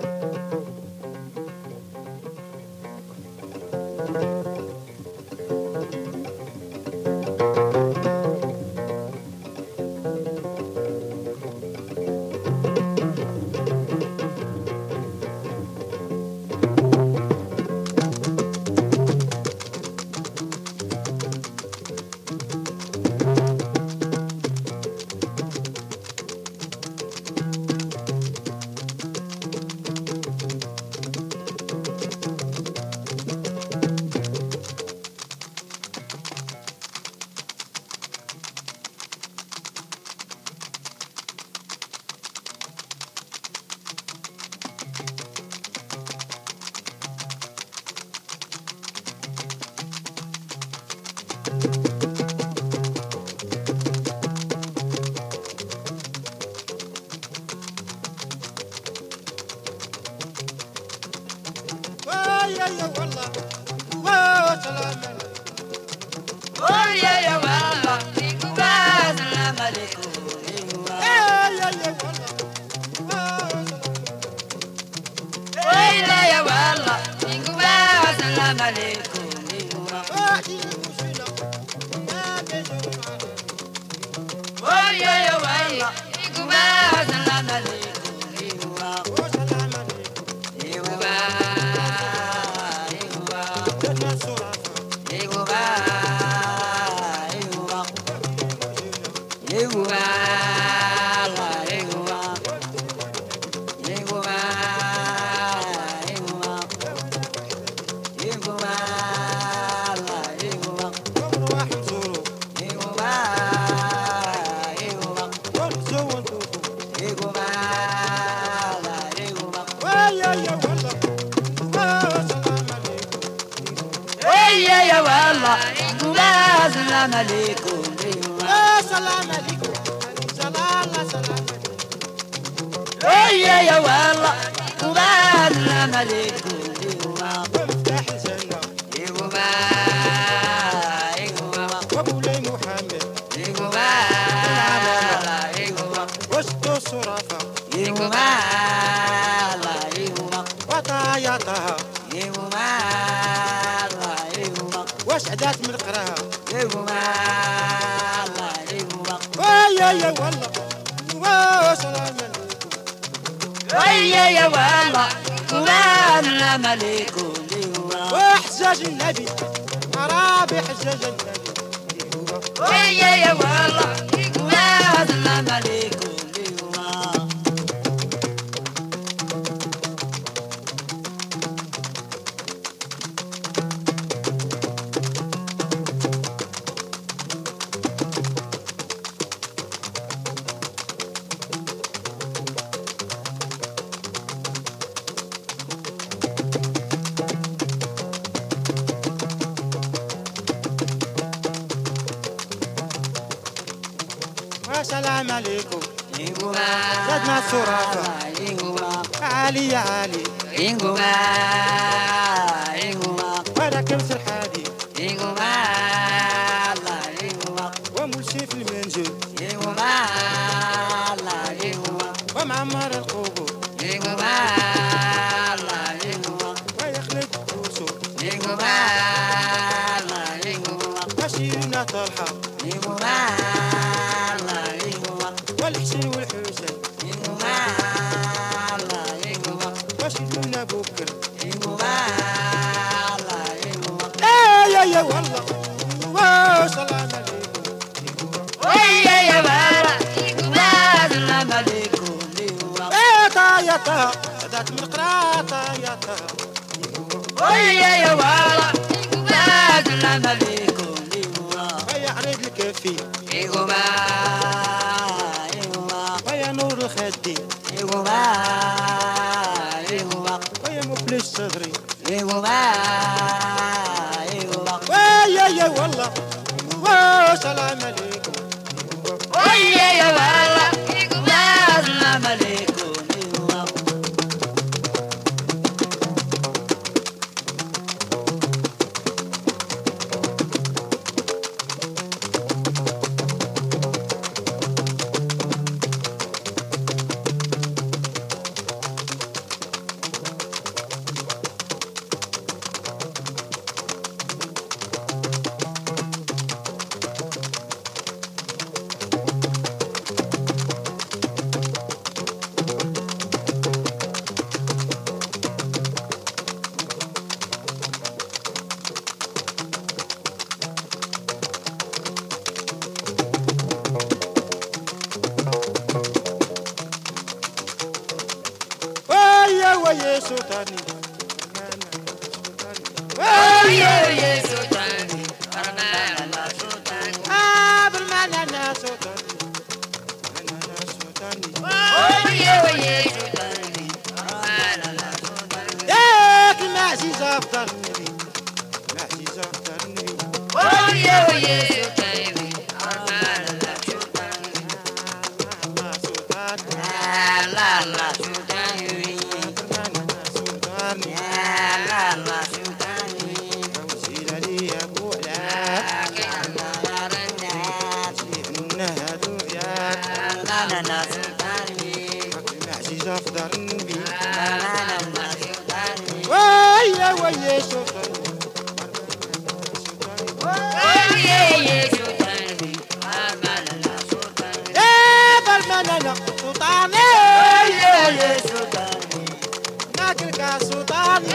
Salam alaikum. Salam alaikum. يا يا والله وبعدنا عليكم ومفتاح الجنة يقوما وابولاي محمد يقوما وسط الصرافة يقوما وطاياتها يقوما وسعدات من قراها يقوما يا والله وسلام يا والله وبعدنا عليكم وحجاج النبي رابح حجاج النبي يا والله وبعدنا عليكم السلام عليكم زادنا الصرافة عالي يا عالي وانا كمس الحادي وملشي في المنجل ومعمر القبور ويخلد الكوسو وشيرنا طلحة والحسين والحسين وشيرنا بكر يا والله وسلام عليكم طايتها بدات من قراطة يا يا والله سلام عليكم ويا عريض الكفي ويا نور الخدي ويا مفلس صدري ويا والله وسلام عليكم يا والله سلام عليكم سلطاني Oye, sultani, barmana sultani. بالمعنى سلطاني سلطاني Oye, sultani, barmana sultani. ياك المعزيز افضل النبي المعزيز افضل النبي Oye, sultani, barmana sultani. الله سلطاني La la sultani, بالمعنى سلطاني la la sultani. وسيل لي يا ابو علاء انها دنياك المعزيز افضل النبي ويا ويا سلطاني يا بالمعنى سلطاني ناكلك سلطاني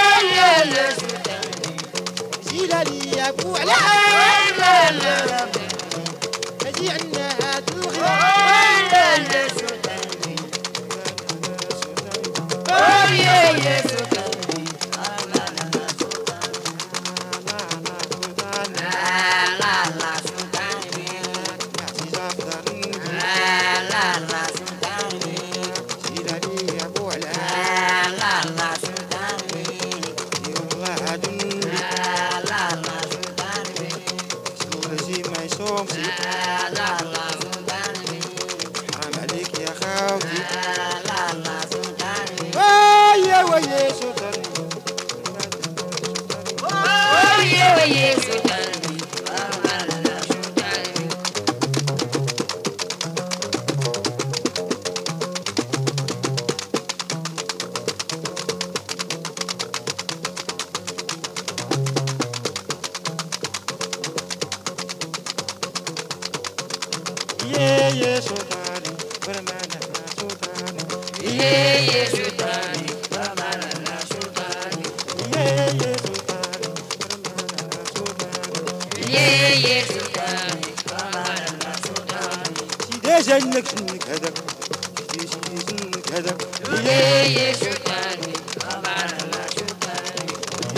وسيل لي يا ابو علاء نجي عنا الغياب حرام عليك يا خاوتي ويا ويا سلطاني يا سلطاني برمانا سلطاني يا سلطاني برمانا سلطاني سيدي جنك جنك هذاك سيدي جنك هذاك يا سلطاني برمانا سلطاني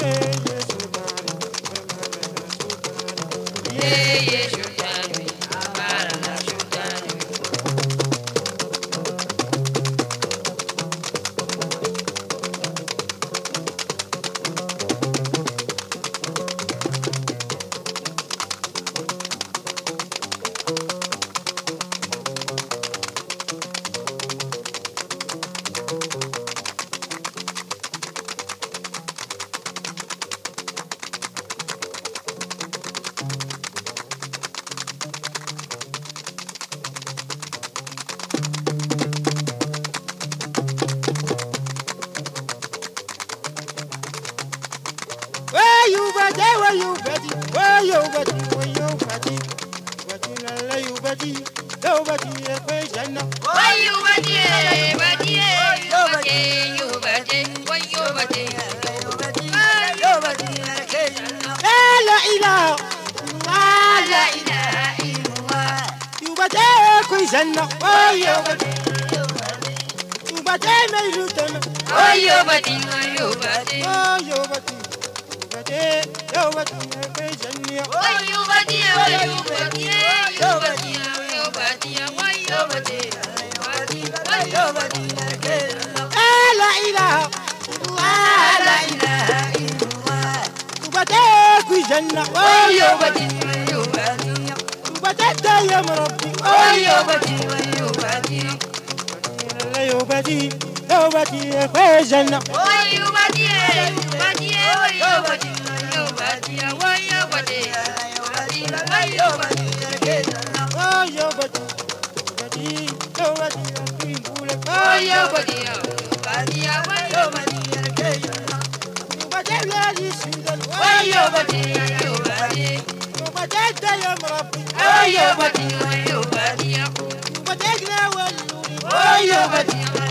جنة ويا بدي وبدي ما يلوتنا ويا بدي ويا بدي ويا بدي يا بدي في جنة ويا بدي ويا بدي ويا بدي ويا بدي ويا بدي ويا بدي لا إله إلا الله لا إله إلا الله وبدي في جنة ويا بدي ويا بدي وبدي يا مربي ويا بدي ويا بدي يا بدي يا بدي في جنة ويا بدي بدي ويا بدي ويا بدي ويا بدي ويا بدي يا بدي بدي يا بدي في بولك ويا بدي بدي ويا بدي وبدي لا يسيدن ويا بدي بدي وبدي يا مربي ويا بدي ويا بدي وبدي لا ولوني ويا بدي